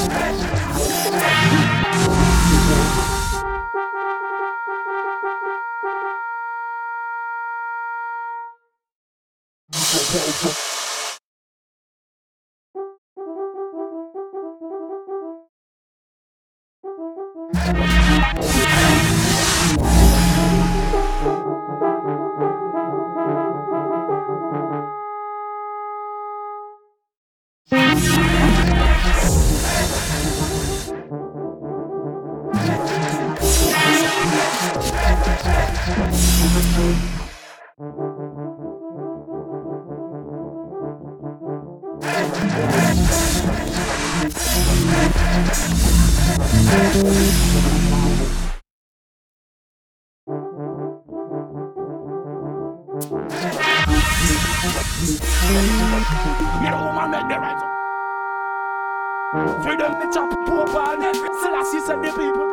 Me the woman make the right. Freedom the chop poor ball. Still I see some the people.